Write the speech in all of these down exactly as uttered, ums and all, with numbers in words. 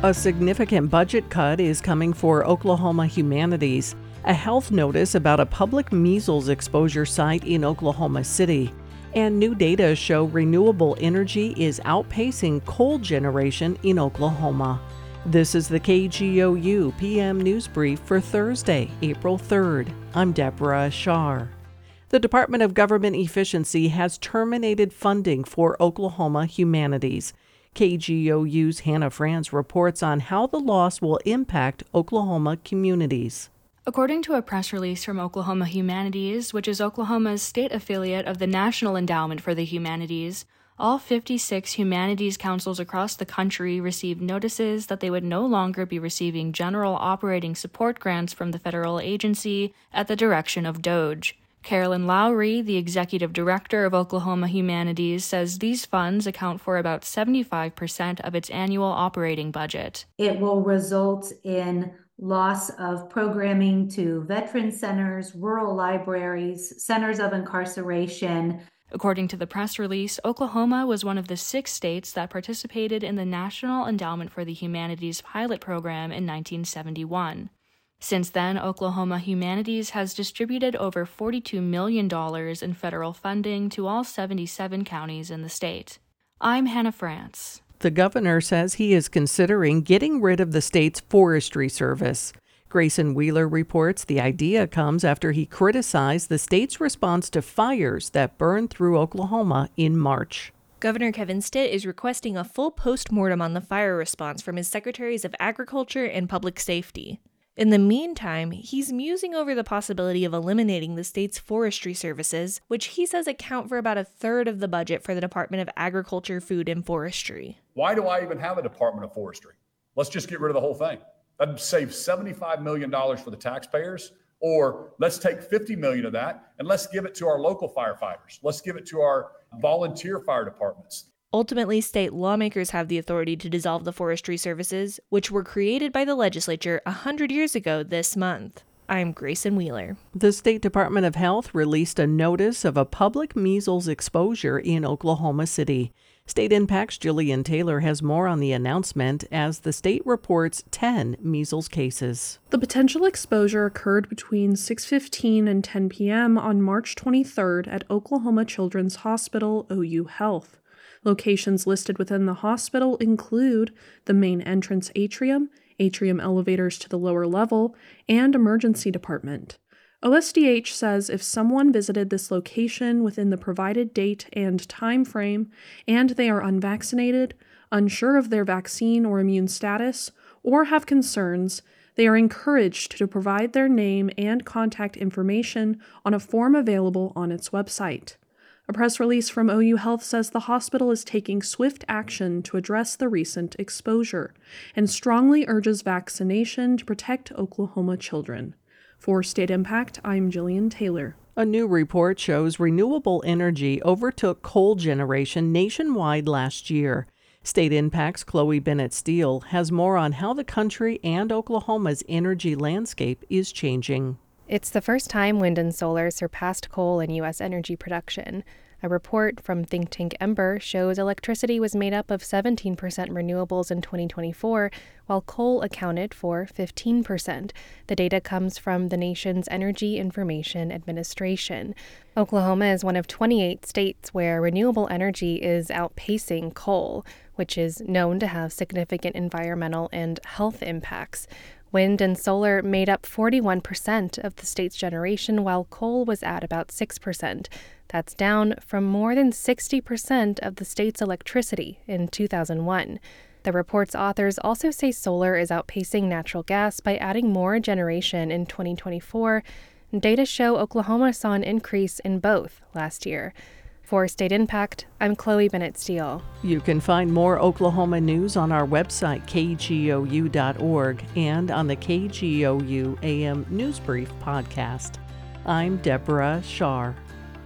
A significant budget cut is coming for Oklahoma Humanities. A health notice about a public measles exposure site in Oklahoma City. And new data show renewable energy is outpacing coal generation in Oklahoma. This is the K G O U P M News Brief for Thursday, April third. I'm Deborah Ashar. The Department of Government Efficiency has terminated funding for Oklahoma Humanities. K G O U's Hannah Franz reports on how the loss will impact Oklahoma communities. According to a press release from Oklahoma Humanities, which is Oklahoma's state affiliate of the National Endowment for the Humanities, all fifty-six humanities councils across the country received notices that they would no longer be receiving general operating support grants from the federal agency at the direction of DOGE. Carolyn Lowry, the executive director of Oklahoma Humanities, says these funds account for about seventy-five percent of its annual operating budget. It will result in loss of programming to veteran centers, rural libraries, centers of incarceration. According to the press release, Oklahoma was one of the six states that participated in the National Endowment for the Humanities pilot program in nineteen seventy-one. Since then, Oklahoma Humanities has distributed over forty-two million dollars in federal funding to all seventy-seven counties in the state. I'm Hannah Franz. The governor says he is considering getting rid of the state's forestry service. Grayson Wheeler reports the idea comes after he criticized the state's response to fires that burned through Oklahoma in March. Governor Kevin Stitt is requesting a full post-mortem on the fire response from his secretaries of Agriculture and Public Safety. In the meantime, he's musing over the possibility of eliminating the state's forestry services, which he says account for about a third of the budget for the Department of Agriculture, Food, and Forestry. Why do I even have a Department of Forestry? Let's just get rid of the whole thing. That'd save seventy-five million dollars for the taxpayers, or let's take fifty million dollars of that and let's give it to our local firefighters. Let's give it to our volunteer fire departments. Ultimately, state lawmakers have the authority to dissolve the forestry services, which were created by the legislature one hundred years ago this month. I'm Grayson Wheeler. The State Department of Health released a notice of a public measles exposure in Oklahoma City. State Impact's Jillian Taylor has more on the announcement as the state reports ten measles cases. The potential exposure occurred between six fifteen and ten p.m. on March twenty-third at Oklahoma Children's Hospital, O U Health. Locations listed within the hospital include the main entrance atrium, atrium elevators to the lower level, and emergency department. O S D H says if someone visited this location within the provided date and time frame, and they are unvaccinated, unsure of their vaccine or immune status, or have concerns, they are encouraged to provide their name and contact information on a form available on its website. A press release from O U Health says the hospital is taking swift action to address the recent exposure and strongly urges vaccination to protect Oklahoma children. For State Impact, I'm Jillian Taylor. A new report shows renewable energy overtook coal generation nationwide last year. State Impact's Chloe Bennett Steele has more on how the country and Oklahoma's energy landscape is changing. It's the first time wind and solar surpassed coal in U S energy production. A report from think tank Ember shows electricity was made up of seventeen percent renewables in twenty twenty-four, while coal accounted for fifteen percent. The data comes from the nation's Energy Information Administration. Oklahoma is one of twenty-eight states where renewable energy is outpacing coal, which is known to have significant environmental and health impacts. Wind and solar made up forty-one percent of the state's generation, while coal was at about six percent. That's down from more than sixty percent of the state's electricity in two thousand one. The report's authors also say solar is outpacing natural gas by adding more generation in twenty twenty-four. Data show Oklahoma saw an increase in both last year. For State Impact, I'm Chloe Bennett Steele. You can find more Oklahoma news on our website, K G O U dot org, and on the K G O U A M News Brief podcast. I'm Deborah Shar.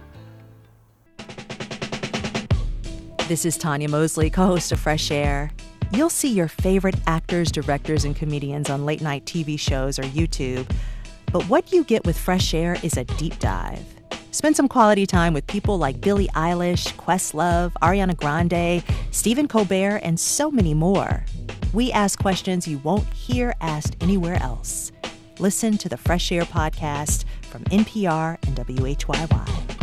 This is Tanya Mosley, co-host of Fresh Air. You'll see your favorite actors, directors, and comedians on late-night T V shows or YouTube. But what you get with Fresh Air is a deep dive. Spend some quality time with people like Billie Eilish, Questlove, Ariana Grande, Stephen Colbert, and so many more. We ask questions you won't hear asked anywhere else. Listen to the Fresh Air Podcast from N P R and W H Y Y.